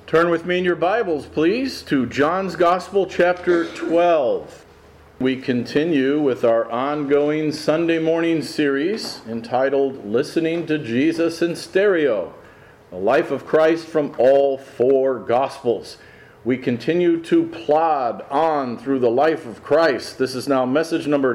Turn with me in your Bibles, please, to John's Gospel, chapter 12. We continue with our ongoing Sunday morning series entitled Listening to Jesus in Stereo, the life of Christ from all four Gospels. We continue to plod on through the life of Christ. This is now message number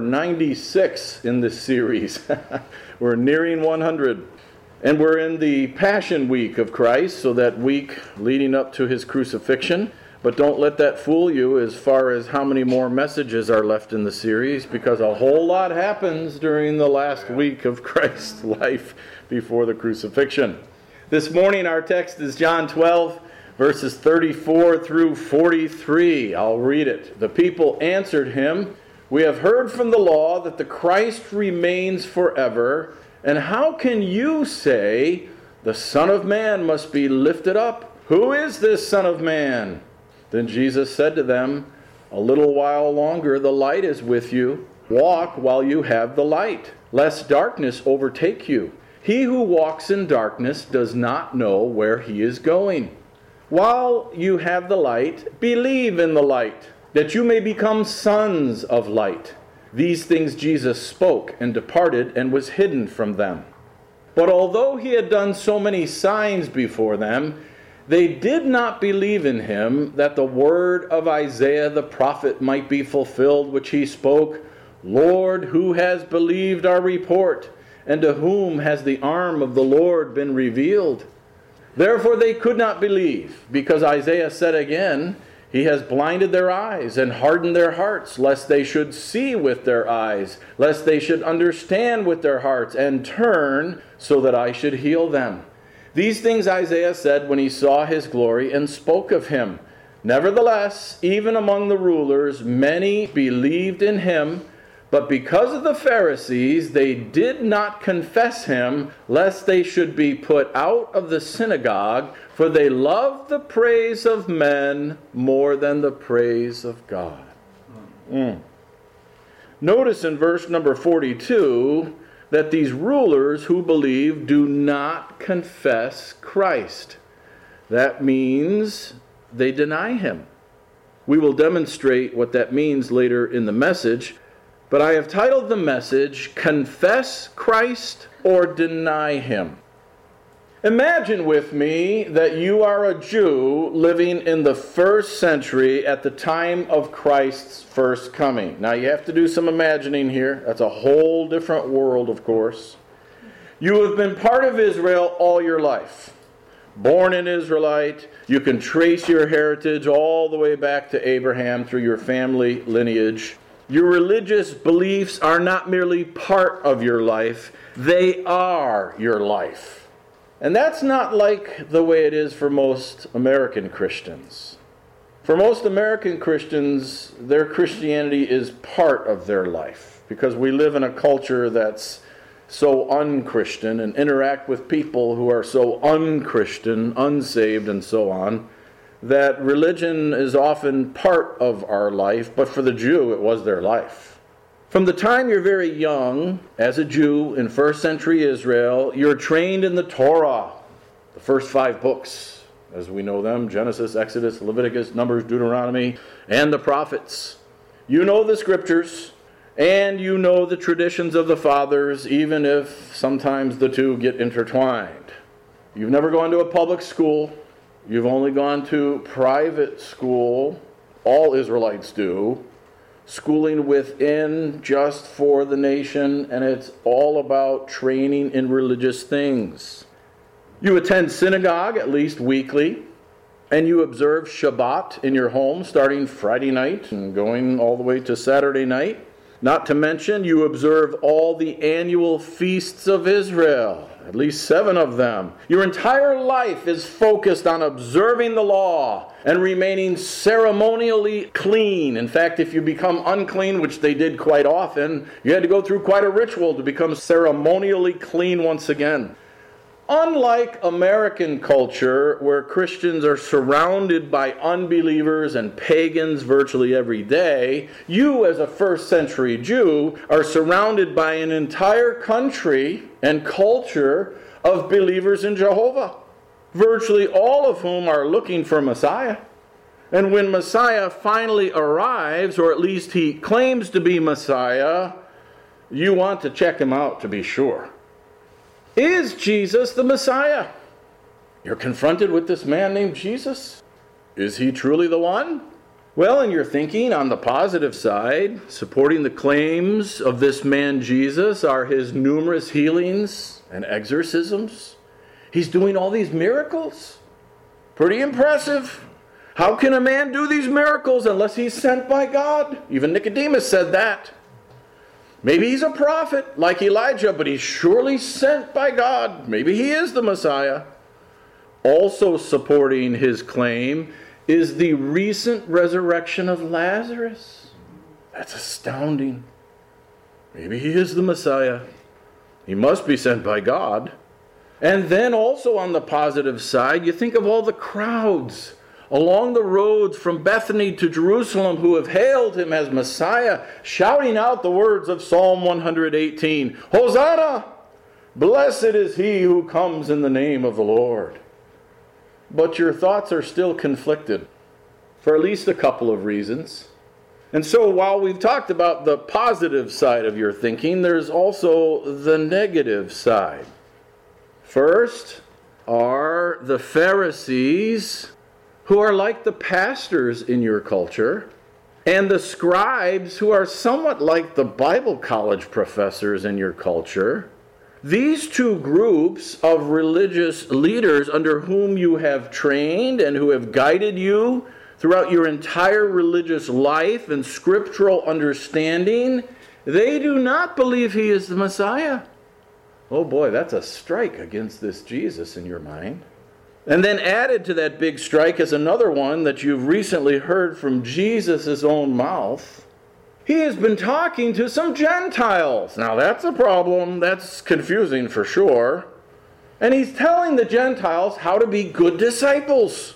96 in this series. We're nearing 100. And we're in the Passion Week of Christ, so that week leading up to his crucifixion. But don't let that fool you as far as how many more messages are left in the series, because a whole lot happens during the last week of Christ's life before the crucifixion. This morning our text is John 12, verses 34 through 43. I'll read it. The people answered him, "We have heard from the law that the Christ remains forever. And how can you say, the Son of Man must be lifted up? Who is this Son of Man?" Then Jesus said to them, "A little while longer the light is with you. Walk while you have the light, lest darkness overtake you. He who walks in darkness does not know where he is going. While you have the light, believe in the light, that you may become sons of light." These things Jesus spoke and departed and was hidden from them. But although he had done so many signs before them, they did not believe in him, that the word of Isaiah the prophet might be fulfilled, which he spoke, "Lord, who has believed our report? And to whom has the arm of the Lord been revealed?" Therefore they could not believe, because Isaiah said again, "He has blinded their eyes and hardened their hearts, lest they should see with their eyes, lest they should understand with their hearts, and turn, so that I should heal them." These things Isaiah said when he saw his glory and spoke of him. Nevertheless, even among the rulers, many believed in him, but because of the Pharisees, they did not confess him, lest they should be put out of the synagogue, for they loved the praise of men more than the praise of God. Notice in verse number 42 that these rulers who believe do not confess Christ. That means they deny him. We will demonstrate what that means later in the message. But I have titled the message, Confess Christ or Deny Him. Imagine with me that you are a Jew living in the first century at the time of Christ's first coming. Now you have to do some imagining here. That's a whole different world, of course. You have been part of Israel all your life. Born an Israelite, you can trace your heritage all the way back to Abraham through your family lineage. Your religious beliefs are not merely part of your life, they are your life. And that's not like the way it is for most American Christians. For most American Christians, their Christianity is part of their life, because we live in a culture that's so un-Christian and interact with people who are so un-Christian, unsaved, and so on, that religion is often part of our life, but for the Jew, it was their life. From the time you're very young, as a Jew in first century Israel, you're trained in the Torah, the first 5 books, as we know them, Genesis, Exodus, Leviticus, Numbers, Deuteronomy, and the prophets. You know the scriptures, and you know the traditions of the fathers, even if sometimes the two get intertwined. You've never gone to a public school. You've only gone to private school. All Israelites do. Schooling within just for the nation, and it's all about training in religious things. You attend synagogue at least weekly, and you observe Shabbat in your home starting Friday night and going all the way to Saturday night. Not to mention, you observe all the annual feasts of Israel, at least 7 of them. Your entire life is focused on observing the law and remaining ceremonially clean. In fact, if you become unclean, which they did quite often, you had to go through quite a ritual to become ceremonially clean once again. Unlike American culture, where Christians are surrounded by unbelievers and pagans virtually every day, you as a first century Jew are surrounded by an entire country and culture of believers in Jehovah. virtually all of whom are looking for Messiah. And when Messiah finally arrives, or at least he claims to be Messiah, you want to check him out to be sure. Is Jesus the Messiah? You're confronted with this man named Jesus. Is he truly the one? Well, in your thinking, on the positive side, supporting the claims of this man Jesus are his numerous healings and exorcisms. He's doing all these miracles. Pretty impressive. How can a man do these miracles unless he's sent by God? Even Nicodemus said that. Maybe he's a prophet like Elijah, but he's surely sent by God. Maybe he is the Messiah. Also supporting his claim is the recent resurrection of Lazarus. That's astounding. Maybe he is the Messiah. He must be sent by God. And then also on the positive side, you think of all the crowds along the roads from Bethany to Jerusalem who have hailed him as Messiah, shouting out the words of Psalm 118, Hosanna! Blessed is he who comes in the name of the Lord. But your thoughts are still conflicted for at least a couple of reasons. And so while we've talked about the positive side of your thinking, there's also the negative side. First are the Pharisees, who are like the pastors in your culture, and the scribes, who are somewhat like the Bible college professors in your culture. These two groups of religious leaders under whom you have trained and who have guided you throughout your entire religious life and scriptural understanding, they do not believe he is the Messiah. Oh boy, that's a strike against this Jesus in your mind. And then added to that big strike is another one that you've recently heard from Jesus' own mouth. He has been talking to some Gentiles. Now that's a problem. That's confusing for sure. And he's telling the Gentiles how to be good disciples.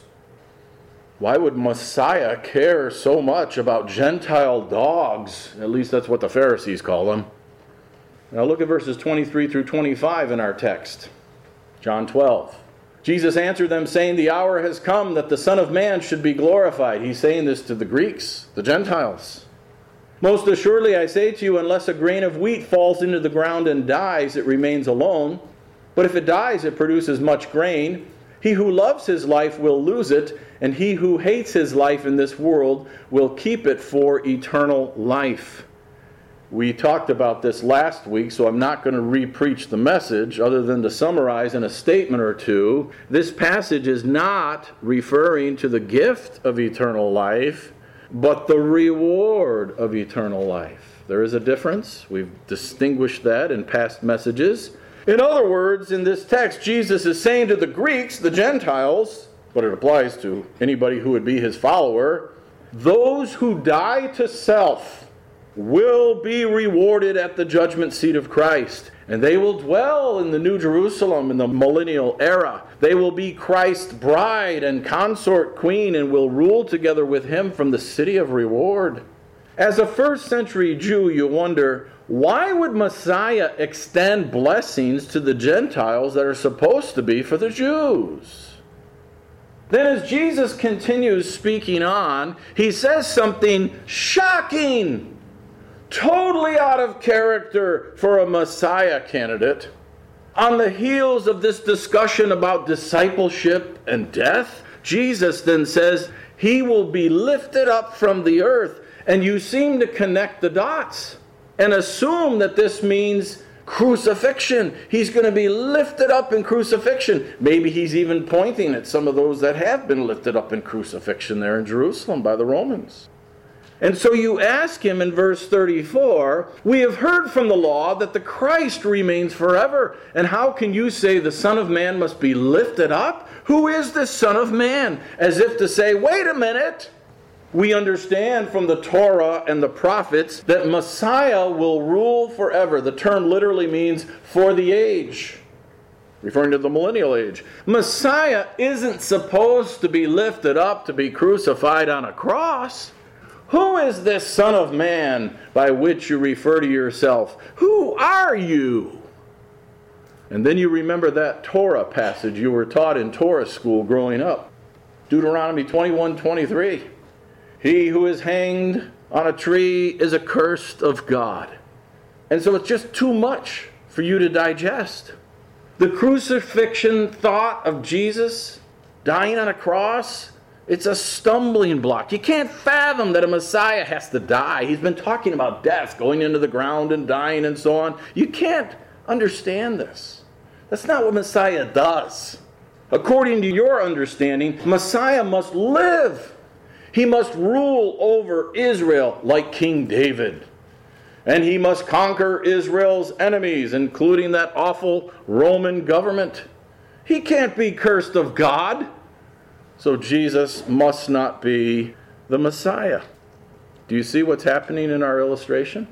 Why would Messiah care so much about Gentile dogs? At least that's what the Pharisees call them. Now look at verses 23 through 25 in our text. John 12. Jesus answered them, saying, the hour has come that the Son of Man should be glorified. He's saying this to the Greeks, the Gentiles. Most assuredly, I say to you, unless a grain of wheat falls into the ground and dies, it remains alone. But if it dies, it produces much grain. He who loves his life will lose it, and he who hates his life in this world will keep it for eternal life. We talked about this last week, so I'm not going to re-preach the message other than to summarize in a statement or two. This passage is not referring to the gift of eternal life, but the reward of eternal life. There is a difference. We've distinguished that in past messages. In other words, in this text, Jesus is saying to the Greeks, the Gentiles, but it applies to anybody who would be his follower, those who die to self will be rewarded at the judgment seat of Christ. And they will dwell in the New Jerusalem in the millennial era. They will be Christ's bride and consort queen and will rule together with him from the city of reward. As a first century Jew, you wonder, why would Messiah extend blessings to the Gentiles that are supposed to be for the Jews? Then as Jesus continues speaking on, he says something shocking. Totally out of character for a Messiah candidate. On the heels of this discussion about discipleship and death, Jesus then says, he will be lifted up from the earth. And you seem to connect the dots and assume that this means crucifixion. He's going to be lifted up in crucifixion. Maybe he's even pointing at some of those that have been lifted up in crucifixion there in Jerusalem by the Romans. And so you ask him in verse 34, we have heard from the law that the Christ remains forever. And how can you say the Son of Man must be lifted up? Who is this Son of Man? As if to say, wait a minute. We understand from the Torah and the prophets that Messiah will rule forever. The term literally means for the age, referring to the millennial age. Messiah isn't supposed to be lifted up to be crucified on a cross. Who is this Son of Man by which you refer to yourself? Who are you? And then you remember that Torah passage you were taught in Torah school growing up. Deuteronomy 21:23. He who is hanged on a tree is accursed of God. And so it's just too much for you to digest. The crucifixion thought of Jesus dying on a cross, it's a stumbling block. You can't fathom that a Messiah has to die. He's been talking about death, going into the ground and dying and so on. You can't understand this. That's not what Messiah does. According to your understanding, Messiah must live. He must rule over Israel like King David. And he must conquer Israel's enemies, including that awful Roman government. He can't be cursed of God. So Jesus must not be the Messiah. Do you see what's happening in our illustration?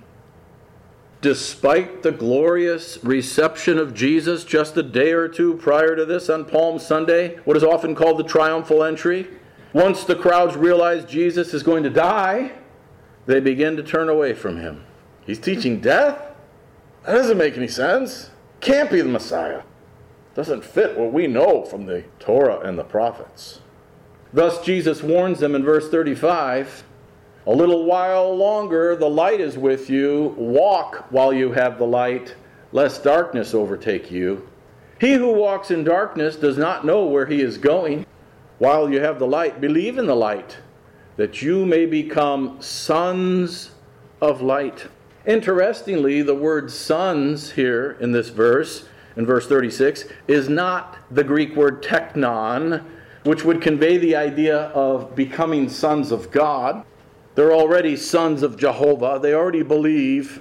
Despite the glorious reception of Jesus just a day or two prior to this on Palm Sunday, what is often called the triumphal entry, once the crowds realize Jesus is going to die, they begin to turn away from him. He's teaching death? That doesn't make any sense. Can't be the Messiah. Doesn't fit what we know from the Torah and the prophets. Thus Jesus warns them in verse 35, a little while longer the light is with you. Walk while you have the light, lest darkness overtake you. He who walks in darkness does not know where he is going. While you have the light, believe in the light, that you may become sons of light. Interestingly, the word sons here in this verse, in verse 36, is not the Greek word teknon, which would convey the idea of becoming sons of God. They're already sons of Jehovah. They already believe.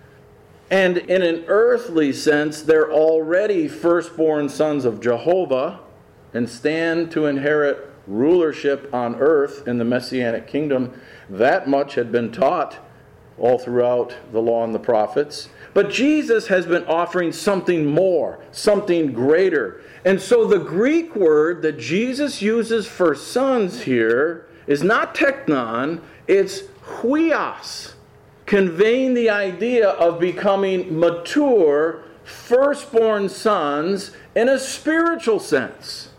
And in an earthly sense, they're already firstborn sons of Jehovah and stand to inherit rulership on earth in the Messianic kingdom. That much had been taught all throughout the law and the prophets. But Jesus has been offering something more, something greater. And so the Greek word that Jesus uses for sons here is not teknon, it's huios, conveying the idea of becoming mature, firstborn sons in a spiritual sense.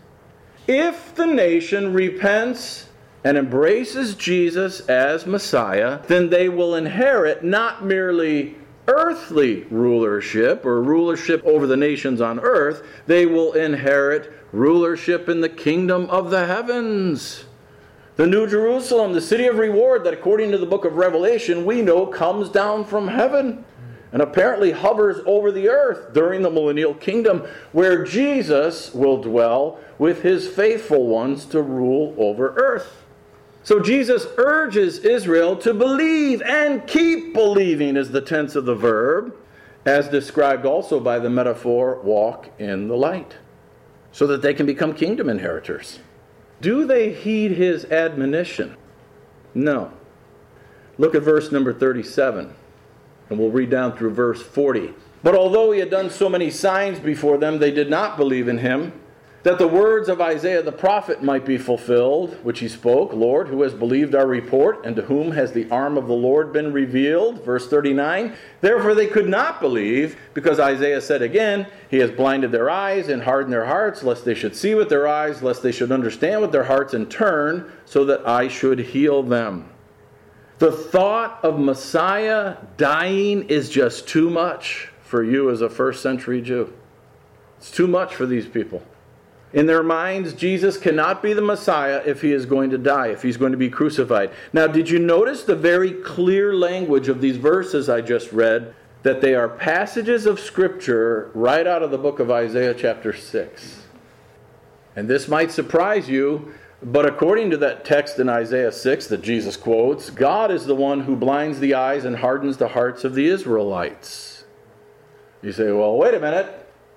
If the nation repents and embraces Jesus as Messiah, then they will inherit not merely earthly rulership or rulership over the nations on earth, they will inherit rulership in the kingdom of the heavens. The New Jerusalem, the city of reward that according to the book of Revelation we know comes down from heaven and apparently hovers over the earth during the millennial kingdom, where Jesus will dwell with his faithful ones to rule over earth. So Jesus urges Israel to believe and keep believing is the tense of the verb, as described also by the metaphor, walk in the light, so that they can become kingdom inheritors. Do they heed his admonition? No. Look at verse number 37, and we'll read down through verse 40. But although he had done so many signs before them, they did not believe in him, that the words of Isaiah the prophet might be fulfilled, which he spoke, Lord, who has believed our report, and to whom has the arm of the Lord been revealed? Verse 39, therefore they could not believe, because Isaiah said again, he has blinded their eyes and hardened their hearts, lest they should see with their eyes, lest they should understand with their hearts and turn, so that I should heal them. The thought of Messiah dying is just too much for you as a first century Jew. It's too much for these people. In their minds, Jesus cannot be the Messiah if he is going to die, if he's going to be crucified. Now, did you notice the very clear language of these verses I just read, that they are passages of Scripture right out of the book of Isaiah chapter 6? And this might surprise you, but according to that text in Isaiah 6 that Jesus quotes, God is the one who blinds the eyes and hardens the hearts of the Israelites. You say, well, wait a minute.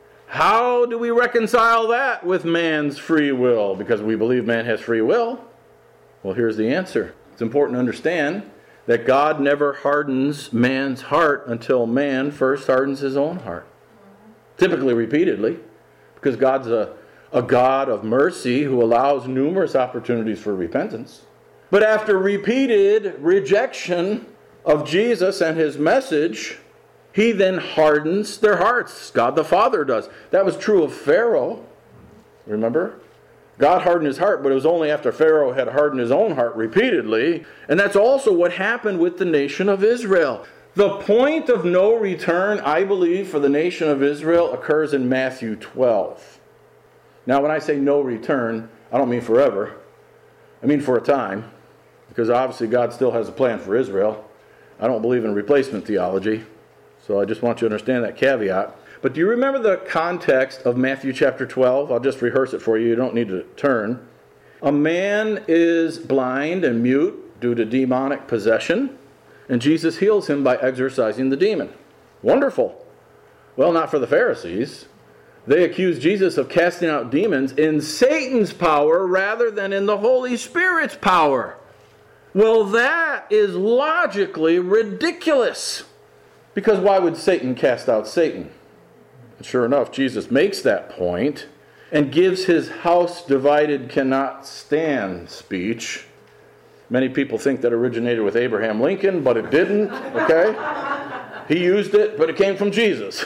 How do we reconcile that with man's free will? Because we believe man has free will. Well, here's the answer. It's important to understand that God never hardens man's heart until man first hardens his own heart. Typically, repeatedly, because God's a God of mercy who allows numerous opportunities for repentance. But after repeated rejection of Jesus and his message, He then hardens their hearts. God the Father does. That was true of Pharaoh. Remember? God hardened his heart, but it was only after Pharaoh had hardened his own heart repeatedly. And that's also what happened with the nation of Israel. The point of no return, I believe, for the nation of Israel occurs in Matthew 12. Now, when I say no return, I don't mean forever. I mean for a time, because obviously God still has a plan for Israel. I don't believe in replacement theology, so I just want you to understand that caveat. But do you remember the context of Matthew chapter 12? I'll just rehearse it for you. You don't need to turn. A man is blind and mute due to demonic possession, and Jesus heals him by exorcising the demon. Wonderful. Well, not for the Pharisees. They accused Jesus of casting out demons in Satan's power rather than in the Holy Spirit's power. Well, that is logically ridiculous. Because why would Satan cast out Satan? And sure enough, Jesus makes that point and gives his house divided cannot stand speech. Many people think that originated with Abraham Lincoln, but it didn't, okay? He used it, but it came from Jesus.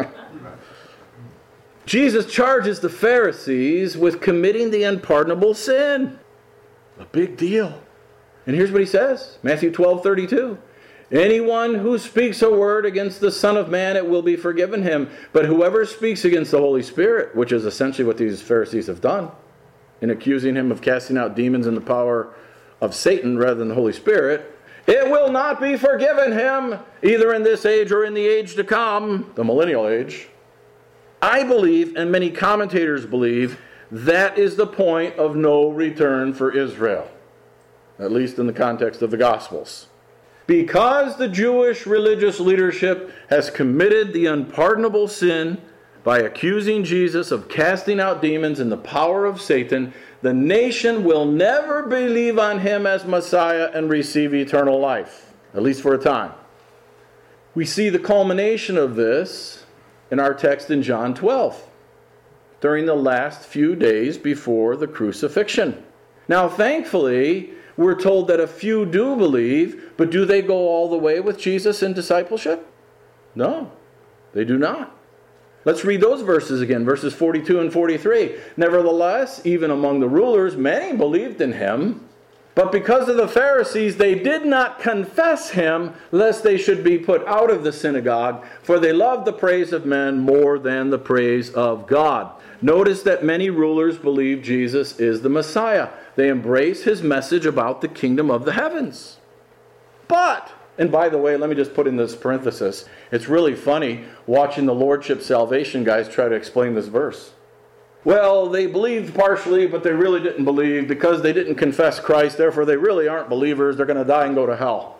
Jesus charges the Pharisees with committing the unpardonable sin. A big deal. And here's what he says, Matthew 12:32. Anyone who speaks a word against the Son of Man, it will be forgiven him. But whoever speaks against the Holy Spirit, which is essentially what these Pharisees have done, in accusing him of casting out demons in the power of Satan rather than the Holy Spirit, it will not be forgiven him, either in this age or in the age to come, the millennial age. I believe, and many commentators believe, that is the point of no return for Israel, at least in the context of the Gospels. Because the Jewish religious leadership has committed the unpardonable sin by accusing Jesus of casting out demons in the power of Satan, the nation will never believe on him as Messiah and receive eternal life, at least for a time. We see the culmination of this in our text in John 12, during the last few days before the crucifixion. Now, thankfully, we're told that a few do believe, but do they go all the way with Jesus in discipleship? No, they do not. Let's read those verses again, verses 42 and 43. Nevertheless, even among the rulers, many believed in him, but because of the Pharisees, they did not confess him, lest they should be put out of the synagogue, for they loved the praise of men more than the praise of God. Notice that many rulers believe Jesus is the Messiah. They embrace his message about the kingdom of the heavens. But, and by the way, let me just put in this parenthesis. It's really funny watching the Lordship Salvation guys try to explain this verse. Well, they believed partially, but they really didn't believe because they didn't confess Christ. Therefore, they really aren't believers. They're going to die and go to hell.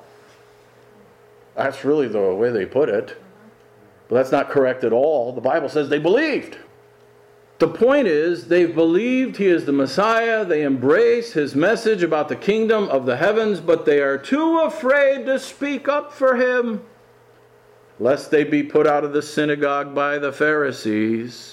That's really the way they put it. But that's not correct at all. The Bible says they believed. The point is, they've believed he is the Messiah. They embrace his message about the kingdom of the heavens, but they are too afraid to speak up for him, lest they be put out of the synagogue by the Pharisees.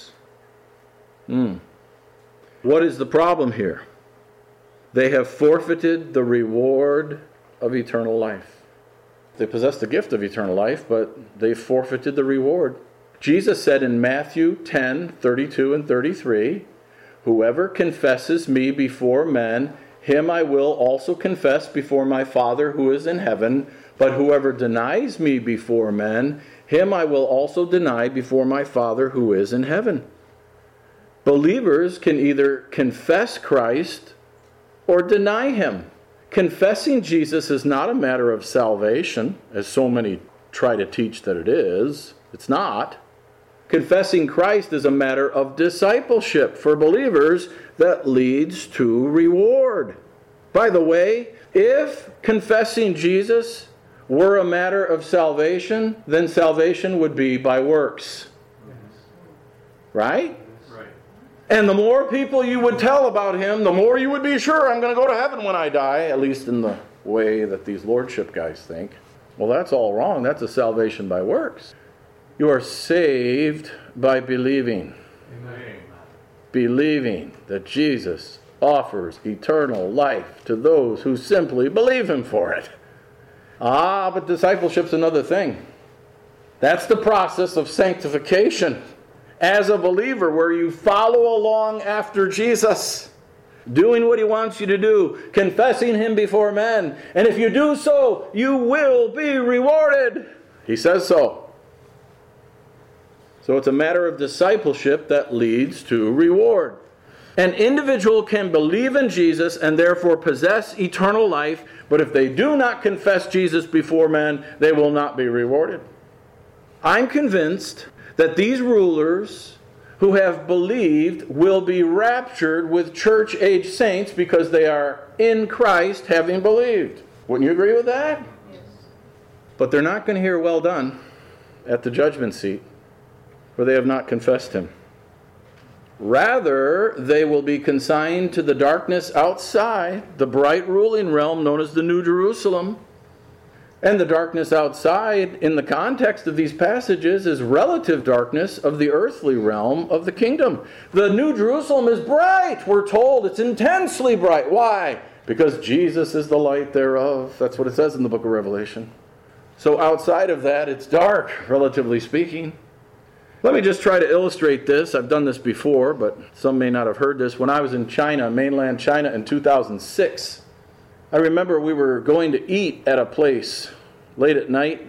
What is the problem here? They have forfeited the reward of eternal life. They possess the gift of eternal life, but they forfeited the reward. Jesus said in Matthew 10:32 and 33, whoever confesses me before men, him I will also confess before my Father who is in heaven. But whoever denies me before men, him I will also deny before my Father who is in heaven. Believers can either confess Christ or deny him. Confessing Jesus is not a matter of salvation, as so many try to teach that it is. It's not. Confessing Christ is a matter of discipleship for believers that leads to reward. By the way, if confessing Jesus were a matter of salvation, then salvation would be by works. Right? And the more people you would tell about him, the more you would be sure I'm going to go to heaven when I die, at least in the way that these lordship guys think. Well, that's all wrong. That's a salvation by works. You are saved by believing. Amen. Believing that Jesus offers eternal life to those who simply believe him for it. But discipleship's another thing. That's the process of sanctification as a believer, where you follow along after Jesus, doing what he wants you to do, confessing him before men. And if you do so, you will be rewarded. He says so. So it's a matter of discipleship that leads to reward. An individual can believe in Jesus and therefore possess eternal life, but if they do not confess Jesus before men, they will not be rewarded. I'm convinced that these rulers who have believed will be raptured with church-age saints because they are in Christ having believed. Wouldn't you agree with that? Yes. But they're not going to hear "well done" at the judgment seat, for they have not confessed him. Rather, they will be consigned to the darkness outside, the bright ruling realm known as the New Jerusalem. And the darkness outside, in the context of these passages, is relative darkness of the earthly realm of the kingdom. The New Jerusalem is bright, we're told. It's intensely bright. Why? Because Jesus is the light thereof. That's what it says in the book of Revelation. So outside of that, it's dark, relatively speaking. Let me just try to illustrate this. I've done this before, but some may not have heard this. When I was in China, mainland China, in 2006, I remember we were going to eat at a place late at night,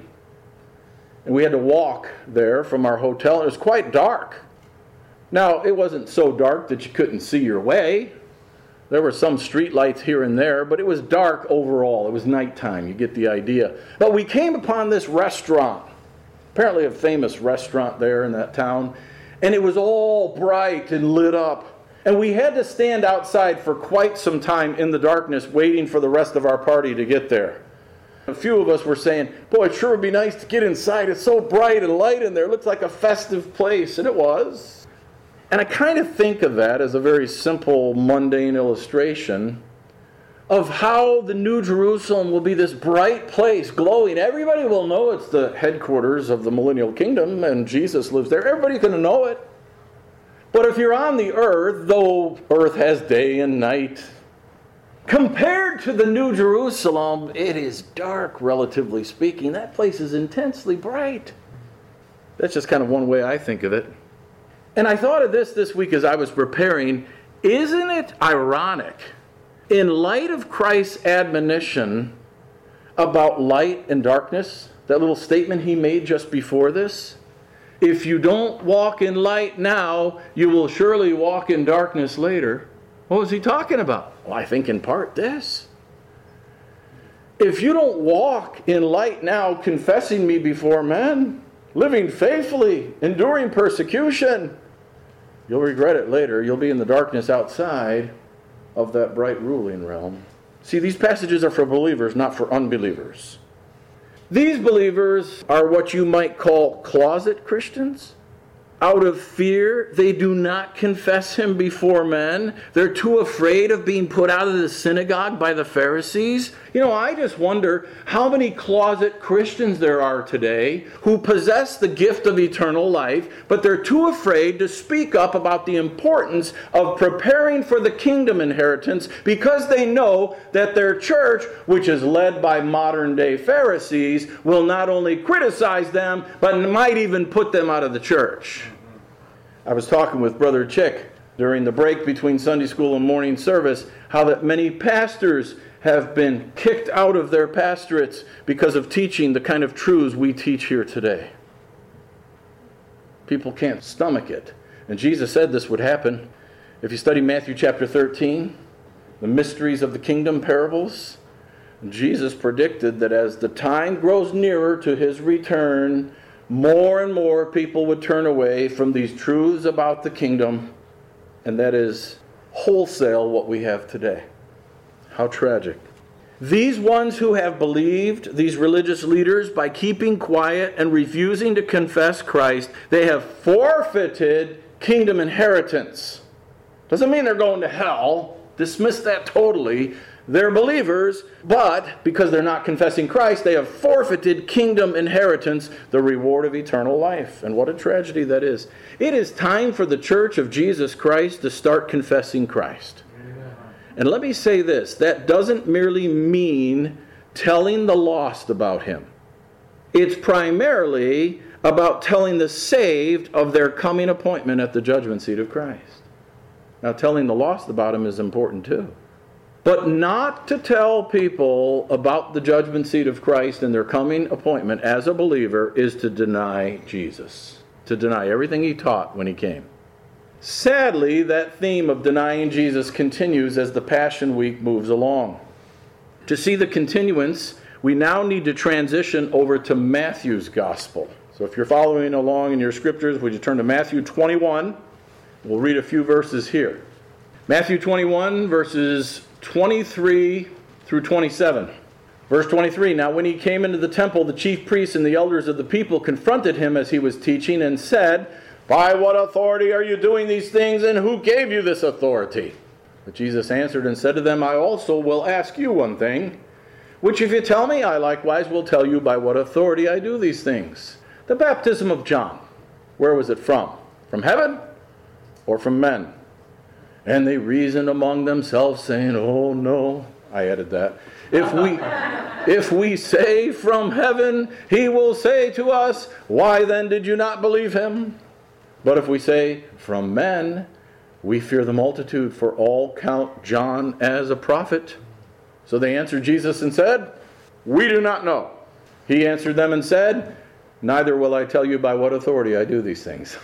and we had to walk there from our hotel. It was quite dark. Now, it wasn't so dark that you couldn't see your way. There were some street lights here and there, but it was dark overall. It was nighttime. You get the idea. But we came upon this restaurant, apparently a famous restaurant there in that town, and it was all bright and lit up. And we had to stand outside for quite some time in the darkness waiting for the rest of our party to get there. A few of us were saying, boy, it sure would be nice to get inside. It's so bright and light in there. It looks like a festive place. And it was. And I kind of think of that as a very simple, mundane illustration of how the New Jerusalem will be this bright place, glowing. Everybody will know it's the headquarters of the millennial kingdom and Jesus lives there. Everybody's going to know it. But if you're on the earth, though earth has day and night, compared to the New Jerusalem, it is dark, relatively speaking. That place is intensely bright. That's just kind of one way I think of it. And I thought of this week as I was preparing. Isn't it ironic, in light of Christ's admonition about light and darkness, that little statement he made just before this? If you don't walk in light now, you will surely walk in darkness later. What was he talking about? Well, I think in part this. If you don't walk in light now, confessing me before men, living faithfully, enduring persecution, you'll regret it later. You'll be in the darkness outside of that bright ruling realm. See, these passages are for believers, not for unbelievers. These believers are what you might call closet Christians. Out of fear, they do not confess him before men. They're too afraid of being put out of the synagogue by the Pharisees. I just wonder how many closet Christians there are today who possess the gift of eternal life, but they're too afraid to speak up about the importance of preparing for the kingdom inheritance because they know that their church, which is led by modern-day Pharisees, will not only criticize them, but might even put them out of the church. I was talking with Brother Chick during the break between Sunday school and morning service, how that many pastors have been kicked out of their pastorates because of teaching the kind of truths we teach here today. People can't stomach it. And Jesus said this would happen. If you study Matthew chapter 13, the mysteries of the kingdom parables, Jesus predicted that as the time grows nearer to his return, more and more people would turn away from these truths about the kingdom, and that is wholesale what we have today. How tragic. These ones who have believed, these religious leaders, by keeping quiet and refusing to confess Christ, they have forfeited kingdom inheritance. Doesn't mean they're going to hell. Dismiss that totally. They're believers, but because they're not confessing Christ, they have forfeited kingdom inheritance, the reward of eternal life. And what a tragedy that is. It is time for the church of Jesus Christ to start confessing Christ. Amen. And let me say this, that doesn't merely mean telling the lost about him. It's primarily about telling the saved of their coming appointment at the judgment seat of Christ. Now, telling the lost about him is important too. But not to tell people about the judgment seat of Christ and their coming appointment as a believer is to deny Jesus, to deny everything he taught when he came. Sadly, that theme of denying Jesus continues as the Passion Week moves along. To see the continuance, we now need to transition over to Matthew's Gospel. So if you're following along in your scriptures, would you turn to Matthew 21? We'll read a few verses here. Matthew 21, verses 23 through 27. Verse 23, now when he came into the temple, the chief priests and the elders of the people confronted him as he was teaching and said, by what authority are you doing these things, and who gave you this authority? But Jesus answered and said to them, I also will ask you one thing, which if you tell me, I likewise will tell you by what authority I do these things. The baptism of John, where was it from? From heaven or from men? And they reasoned among themselves, saying, oh no, I added that. If we say from heaven, he will say to us, why then did you not believe him? But if we say from men, we fear the multitude, for all count John as a prophet. So they answered Jesus and said, we do not know. He answered them and said, neither will I tell you by what authority I do these things.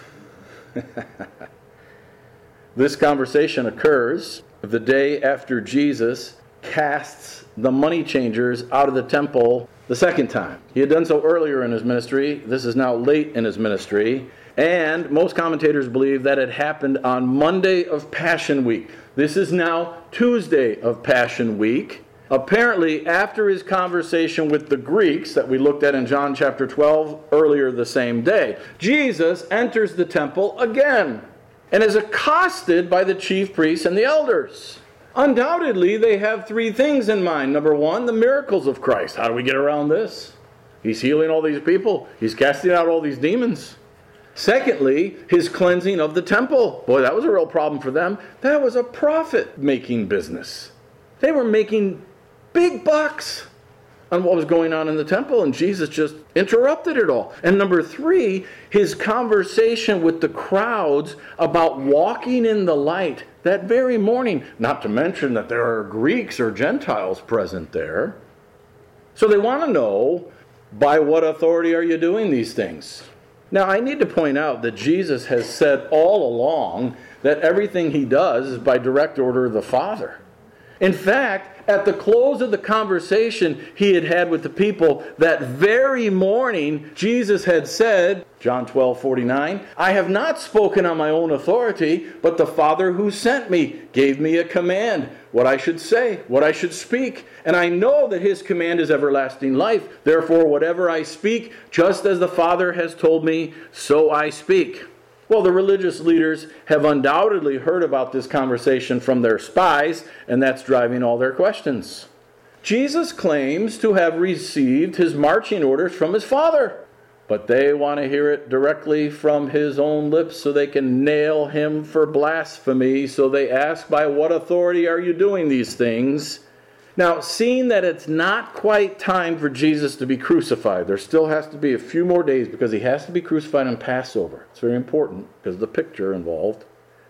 This conversation occurs the day after Jesus casts the money changers out of the temple the second time. He had done so earlier in his ministry. This is now late in his ministry. And most commentators believe that it happened on Monday of Passion Week. This is now Tuesday of Passion Week. Apparently, after his conversation with the Greeks that we looked at in John chapter 12 earlier the same day, Jesus enters the temple again and is accosted by the chief priests and the elders. Undoubtedly, they have three things in mind. Number one, the miracles of Christ. How do we get around this? He's healing all these people. He's casting out all these demons. Secondly, his cleansing of the temple. Boy, that was a real problem for them. That was a profit-making business. They were making big bucks on what was going on in the temple, and Jesus just interrupted it all. And number three, his conversation with the crowds about walking in the light that very morning, not to mention that there are Greeks or Gentiles present there. So they want to know, by what authority are you doing these things? Now, I need to point out that Jesus has said all along that everything he does is by direct order of the Father. In fact, at the close of the conversation he had had with the people, that very morning, Jesus had said, John 12:49, I have not spoken on my own authority, but the Father who sent me gave me a command, what I should say, what I should speak. And I know that his command is everlasting life. Therefore, whatever I speak, just as the Father has told me, so I speak. Well, the religious leaders have undoubtedly heard about this conversation from their spies, and that's driving all their questions. Jesus claims to have received his marching orders from his Father, but they want to hear it directly from his own lips so they can nail him for blasphemy. So they ask, by what authority are you doing these things? Now, seeing that it's not quite time for Jesus to be crucified, there still has to be a few more days because he has to be crucified on Passover. It's very important because of the picture involved.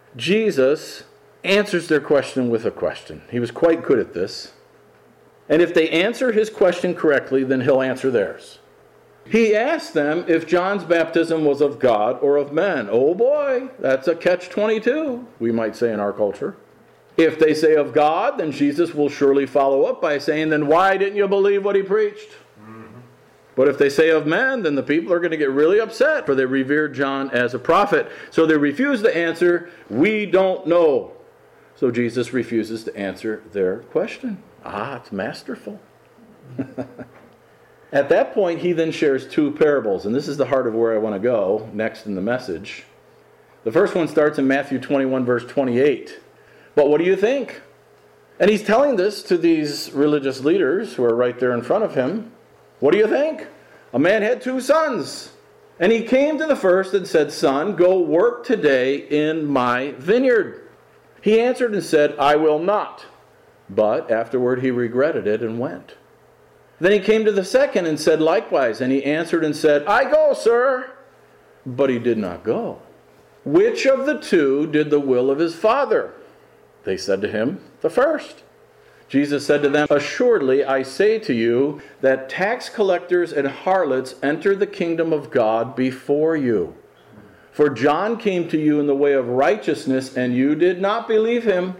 Jesus answers their question with a question. He was quite good at this. And if they answer his question correctly, then he'll answer theirs. He asked them if John's baptism was of God or of men. Oh boy, that's a catch-22, we might say in our culture. If they say of God, then Jesus will surely follow up by saying, then why didn't you believe what he preached? Mm-hmm. But if they say of men, then the people are going to get really upset, for they revered John as a prophet. So they refuse to answer, we don't know. So Jesus refuses to answer their question. It's masterful. At that point, he then shares two parables, and this is the heart of where I want to go next in the message. The first one starts in Matthew 21, verse 28. But what do you think? And he's telling this to these religious leaders who are right there in front of him. What do you think? A man had 2 sons. And he came to the first and said, Son, go work today in my vineyard. He answered and said, I will not. But afterward he regretted it and went. Then he came to the second and said likewise. And he answered and said, I go, sir. but he did not go. Which of the two did the will of his Father? They said to him, the first. Jesus said to them, assuredly, I say to you that tax collectors and harlots enter the kingdom of God before you. For John came to you in the way of righteousness, and you did not believe him.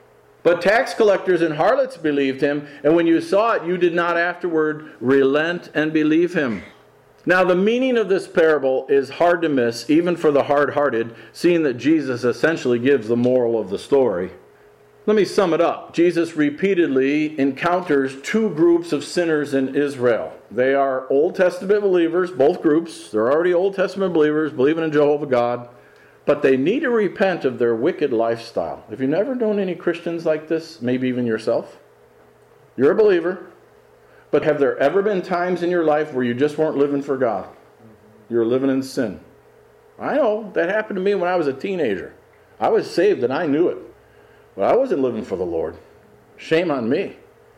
But tax collectors and harlots believed him, and when you saw it, you did not afterward relent and believe him. Now, the meaning of this parable is hard to miss, even for the hard-hearted, seeing that Jesus essentially gives the moral of the story. Let me sum it up. Jesus repeatedly encounters two groups of sinners in Israel. They are Old Testament believers, both groups. They're already Old Testament believers, believing in Jehovah God. But they need to repent of their wicked lifestyle. Have you never known any Christians like this? Maybe even yourself? You're a believer. But have there ever been times in your life where you just weren't living for God? You were living in sin. I know. That happened to me when I was a teenager. I was saved and I knew it. But I wasn't living for the Lord. Shame on me.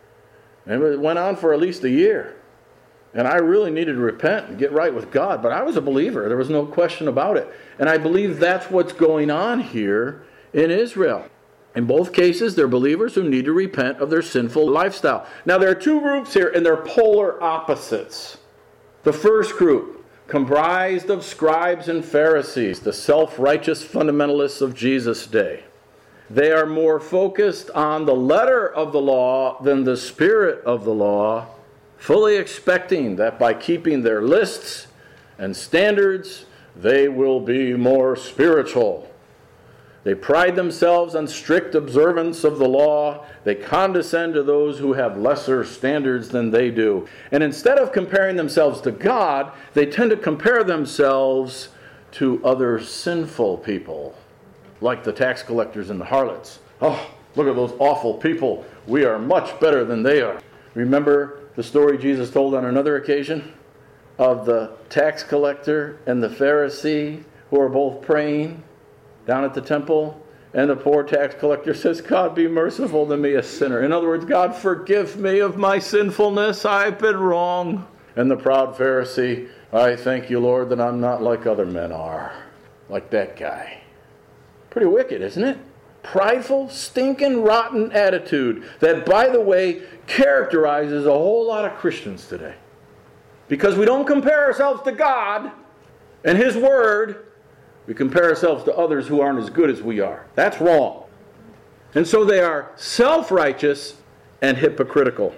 And it went on for at least a year. And I really needed to repent and get right with God. But I was a believer. There was no question about it. And I believe that's what's going on here in Israel. In both cases, they're believers who need to repent of their sinful lifestyle. Now, there are two groups here, and they're polar opposites. The first group, comprised of scribes and Pharisees, the self-righteous fundamentalists of Jesus' day. They are more focused on the letter of the law than the spirit of the law, fully expecting that by keeping their lists and standards, they will be more spiritual. They pride themselves on strict observance of the law. They condescend to those who have lesser standards than they do. And instead of comparing themselves to God, they tend to compare themselves to other sinful people, like the tax collectors and the harlots. Oh, look at those awful people. We are much better than they are. Remember the story Jesus told on another occasion of the tax collector and the Pharisee who are both praying down at the temple, and the poor tax collector says, God, be merciful to me, a sinner. In other words, God, forgive me of my sinfulness. I've been wrong. And the proud Pharisee, I thank you, Lord, that I'm not like other men are. Like that guy. Pretty wicked, isn't it? Prideful, stinking, rotten attitude that, by the way, characterizes a whole lot of Christians today. Because we don't compare ourselves to God and His Word. We compare ourselves to others who aren't as good as we are. That's wrong. And so they are self-righteous and hypocritical.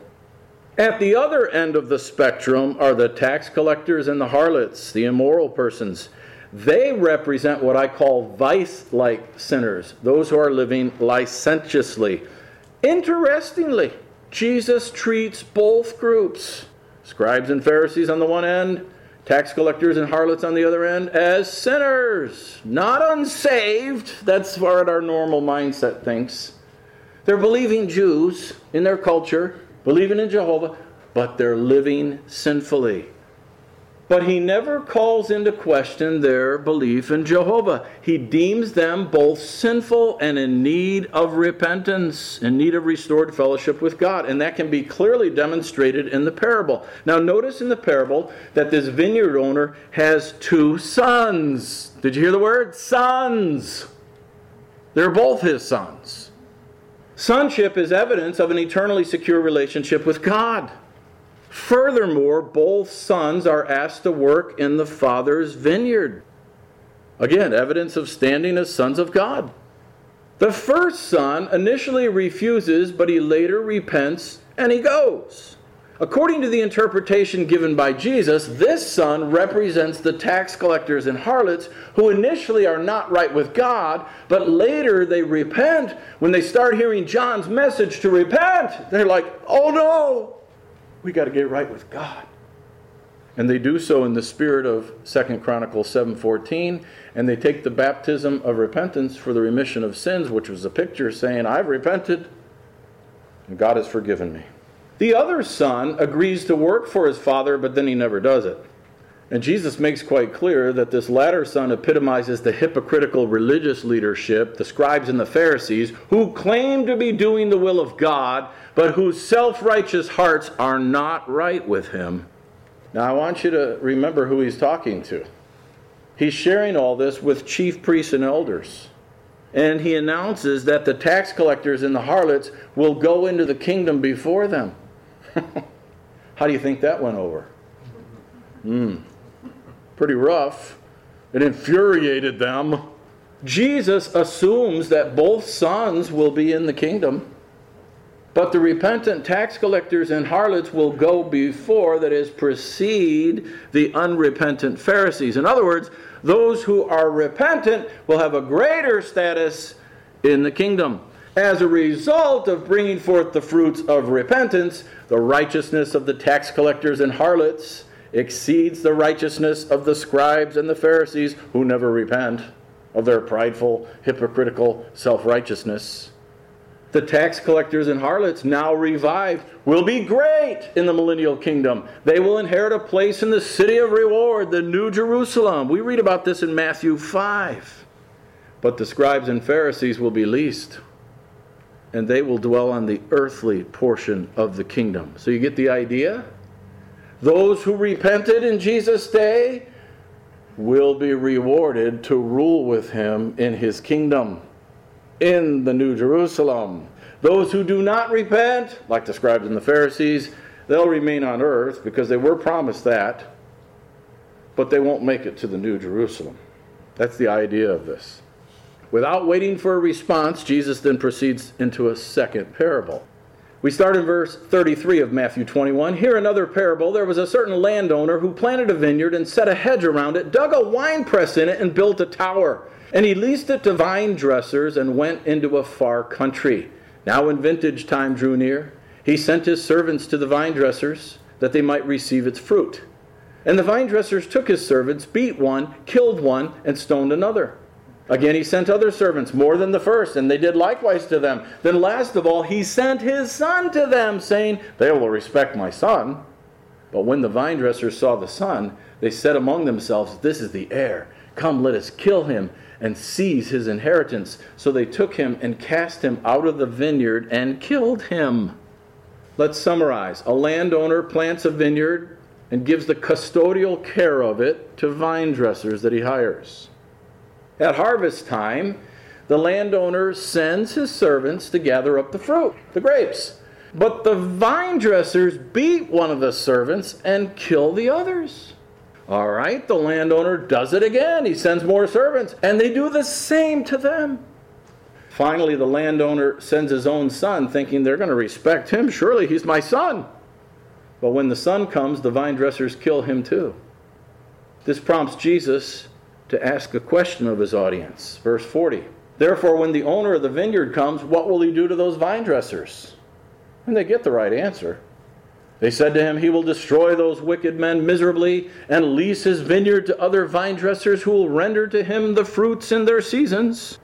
At the other end of the spectrum are the tax collectors and the harlots, the immoral persons. They represent what I call vice-like sinners, those who are living licentiously. Interestingly, Jesus treats both groups, scribes and Pharisees on the one end, tax collectors and harlots on the other end, as sinners, not unsaved. That's what our normal mindset thinks. They're believing Jews in their culture, believing in Jehovah, but they're living sinfully. But He never calls into question their belief in Jehovah. He deems them both sinful and in need of repentance, in need of restored fellowship with God. And that can be clearly demonstrated in the parable. Now notice in the parable that this vineyard owner has two sons. Did you hear the word? Sons. They're both his sons. Sonship is evidence of an eternally secure relationship with God. Furthermore, both sons are asked to work in the Father's vineyard. Again, evidence of standing as sons of God. The first son initially refuses, but he later repents and he goes. According to the interpretation given by Jesus, this son represents the tax collectors and harlots who initially are not right with God, but later they repent. When they start hearing John's message to repent, they're like, oh no! We got to get right with God. And they do so in the spirit of 2 Chronicles 7:14, and they take the baptism of repentance for the remission of sins, which was a picture saying, I've repented, and God has forgiven me. The other son agrees to work for his father, but then he never does it. And Jesus makes quite clear that this latter son epitomizes the hypocritical religious leadership, the scribes and the Pharisees, who claim to be doing the will of God, but whose self-righteous hearts are not right with Him. Now I want you to remember who He's talking to. He's sharing all this with chief priests and elders. And he announces that the tax collectors and the harlots will go into the kingdom before them. How do you think that went over? Pretty rough. It infuriated them. Jesus assumes that both sons will be in the kingdom, but the repentant tax collectors and harlots will go before, that is, precede the unrepentant Pharisees. In other words, those who are repentant will have a greater status in the kingdom. As a result of bringing forth the fruits of repentance, the righteousness of the tax collectors and harlots exceeds the righteousness of the scribes and the Pharisees, who never repent of their prideful, hypocritical self-righteousness. The tax collectors and harlots, now revived, will be great in the millennial kingdom. They will inherit a place in the city of reward, the New Jerusalem. We read about this in Matthew 5. But the scribes and Pharisees will be least, and they will dwell on the earthly portion of the kingdom. So you get the idea? Those who repented in Jesus' day will be rewarded to rule with him in his kingdom, in the New Jerusalem. Those who do not repent, like the scribes and the Pharisees, they'll remain on earth because they were promised that, but they won't make it to the New Jerusalem. That's the idea of this. Without waiting for a response, Jesus then proceeds into a second parable. We start in verse 33 of Matthew 21. Here another parable. There was a certain landowner who planted a vineyard and set a hedge around it, dug a winepress in it, and built a tower. And he leased it to vine dressers and went into a far country. Now when vintage time drew near, he sent his servants to the vine dressers that they might receive its fruit. And the vine dressers took his servants, beat one, killed one, and stoned another. Again he sent other servants, more than the first, and they did likewise to them. Then last of all he sent his son to them, saying, They will respect my son. But when the vine dressers saw the son, they said among themselves, This is the heir. Come, let us kill him and seize his inheritance. So they took him and cast him out of the vineyard and killed him. Let's summarize. A landowner plants a vineyard and gives the custodial care of it to vine dressers that he hires. At harvest time, the landowner sends his servants to gather up the fruit, the grapes. But the vine dressers beat one of the servants and kill the others. All right, the landowner does it again. He sends more servants, and they do the same to them. Finally, the landowner sends his own son, thinking they're going to respect him. Surely he's my son. But when the son comes, the vine dressers kill him too. This prompts Jesus to ask a question of his audience. Verse 40. Therefore, when the owner of the vineyard comes, what will he do to those vine dressers? And they get the right answer. They said to him, He will destroy those wicked men miserably and lease his vineyard to other vine dressers who will render to him the fruits in their seasons.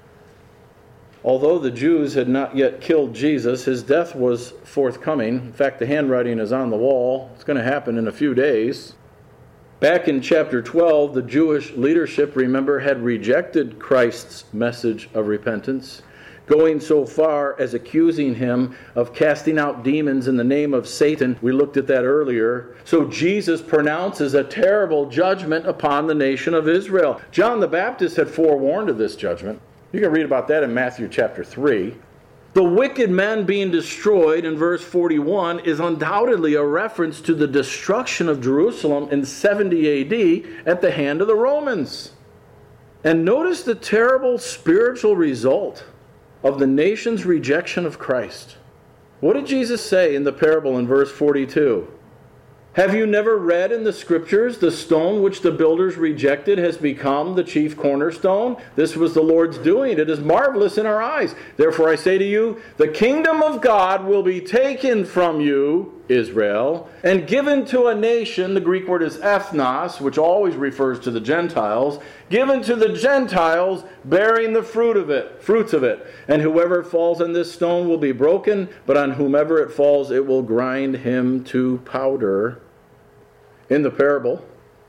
Although the Jews had not yet killed Jesus, his death was forthcoming. In fact, the handwriting is on the wall. It's going to happen in a few days. Back in chapter 12, the Jewish leadership, remember, had rejected Christ's message of repentance, going so far as accusing him of casting out demons in the name of Satan. We looked at that earlier. So Jesus pronounces a terrible judgment upon the nation of Israel. John the Baptist had forewarned of this judgment. You can read about that in Matthew chapter 3. The wicked men being destroyed in verse 41 is undoubtedly a reference to the destruction of Jerusalem in 70 A.D. at the hand of the Romans. And notice the terrible spiritual result of the nation's rejection of Christ. What did Jesus say in the parable in verse 42? Have you never read in the Scriptures, the stone which the builders rejected has become the chief cornerstone? This was the Lord's doing. It is marvelous in our eyes. Therefore I say to you, the kingdom of God will be taken from you, Israel, and given to a nation, the Greek word is ethnos, which always refers to the Gentiles, given to the Gentiles, bearing the fruits of it. And whoever falls on this stone will be broken, but on whomever it falls, it will grind him to powder. In the parable,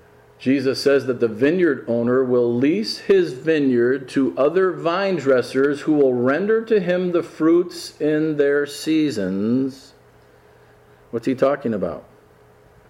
Jesus says that the vineyard owner will lease his vineyard to other vine dressers who will render to him the fruits in their seasons. What's he talking about?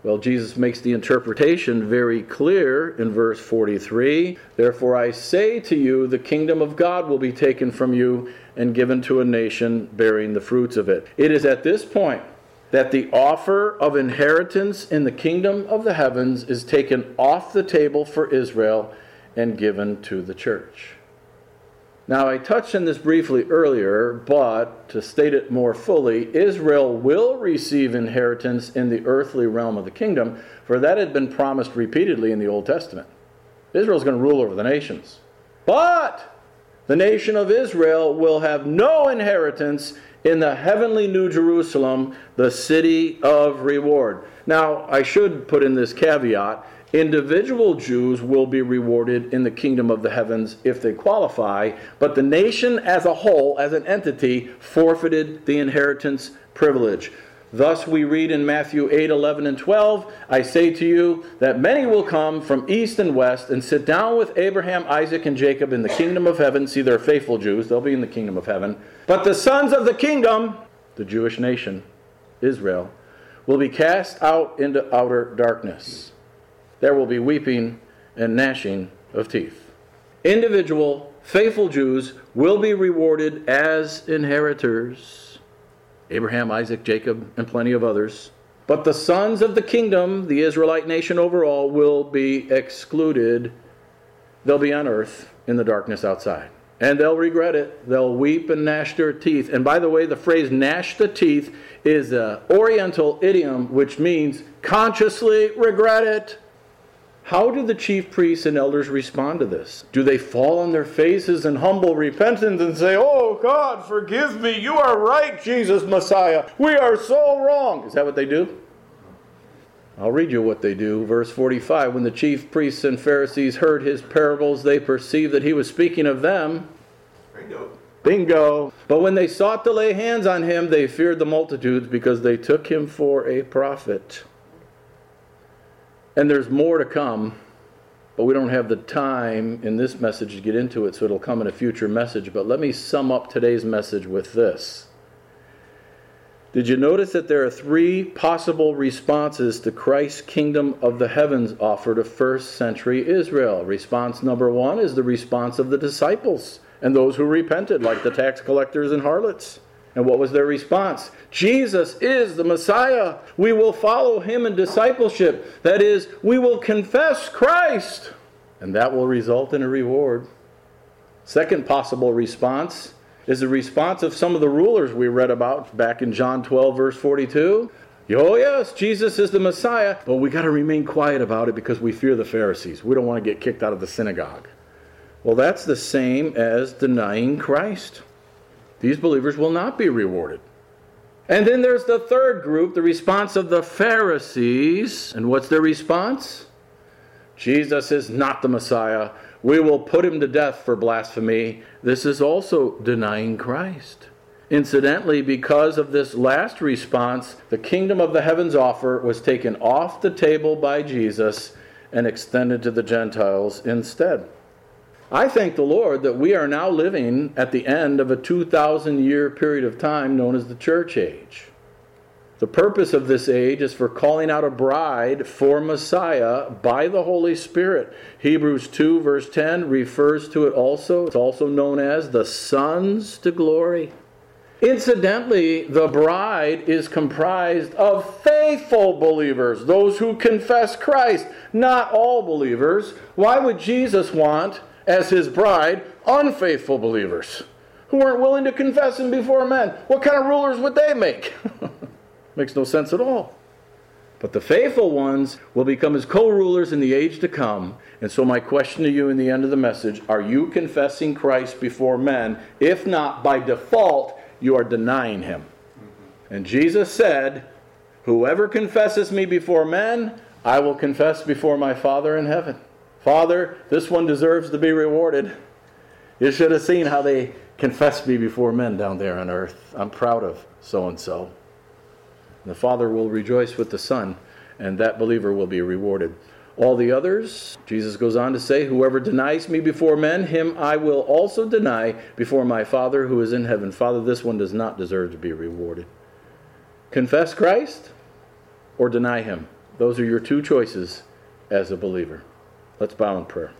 Well, Jesus makes the interpretation very clear in verse 43. Therefore I say to you, the kingdom of God will be taken from you and given to a nation bearing the fruits of it. It is at this point that the offer of inheritance in the kingdom of the heavens is taken off the table for Israel and given to the church. Now, I touched on this briefly earlier, but to state it more fully, Israel will receive inheritance in the earthly realm of the kingdom, for that had been promised repeatedly in the Old Testament. Israel's going to rule over the nations. But the nation of Israel will have no inheritance in the heavenly New Jerusalem, the city of reward. Now, I should put in this caveat. Individual Jews will be rewarded in the kingdom of the heavens if they qualify, but the nation as a whole, as an entity, forfeited the inheritance privilege. Thus we read in Matthew 8, 11, and 12, I say to you that many will come from east and west and sit down with Abraham, Isaac, and Jacob in the kingdom of heaven. See, they're faithful Jews. They'll be in the kingdom of heaven. But the sons of the kingdom, the Jewish nation, Israel, will be cast out into outer darkness. There will be weeping and gnashing of teeth. Individual, faithful Jews will be rewarded as inheritors. Abraham, Isaac, Jacob, and plenty of others. But the sons of the kingdom, the Israelite nation overall, will be excluded. They'll be on earth in the darkness outside. And they'll regret it. They'll weep and gnash their teeth. And by the way, the phrase gnash the teeth is an Oriental idiom which means consciously regret it. How do the chief priests and elders respond to this? Do they fall on their faces in humble repentance and say, "Oh God, forgive me, you are right, Jesus Messiah, we are so wrong"? Is that what they do? I'll read you what they do. Verse 45, when the chief priests and Pharisees heard his parables, they perceived that he was speaking of them. Bingo. But when they sought to lay hands on him, they feared the multitudes because they took him for a prophet. And there's more to come, but we don't have the time in this message to get into it, so it'll come in a future message. But let me sum up today's message with this. Did you notice that there are three possible responses to Christ's kingdom of the heavens offer to first century Israel? Response number one is the response of the disciples and those who repented, like the tax collectors and harlots. And what was their response? Jesus is the Messiah. We will follow him in discipleship. That is, we will confess Christ. And that will result in a reward. Second possible response is the response of some of the rulers we read about back in John 12, verse 42. Oh yes, Jesus is the Messiah, but we got to remain quiet about it because we fear the Pharisees. We don't want to get kicked out of the synagogue. Well, that's the same as denying Christ. These believers will not be rewarded. And then there's the third group, the response of the Pharisees. And what's their response? Jesus is not the Messiah. We will put him to death for blasphemy. This is also denying Christ. Incidentally, because of this last response, the kingdom of the heavens offer was taken off the table by Jesus and extended to the Gentiles instead. I thank the Lord that we are now living at the end of a 2,000-year period of time known as the church age. The purpose of this age is for calling out a bride for Messiah by the Holy Spirit. Hebrews 2 verse 10 refers to it also. It's also known as the sons to glory. Incidentally, the bride is comprised of faithful believers, those who confess Christ, not all believers. Why would Jesus want, as his bride, unfaithful believers who weren't willing to confess him before men? What kind of rulers would they make? Makes no sense at all. But the faithful ones will become his co-rulers in the age to come. And so my question to you in the end of the message, are you confessing Christ before men? If not, by default, you are denying him. And Jesus said, whoever confesses me before men, I will confess before my Father in heaven. Father, this one deserves to be rewarded. You should have seen how they confessed me before men down there on earth. I'm proud of so-and-so. The Father will rejoice with the Son, and that believer will be rewarded. All the others, Jesus goes on to say, whoever denies me before men, him I will also deny before my Father who is in heaven. Father, this one does not deserve to be rewarded. Confess Christ or deny him? Those are your two choices as a believer. Let's bow in prayer.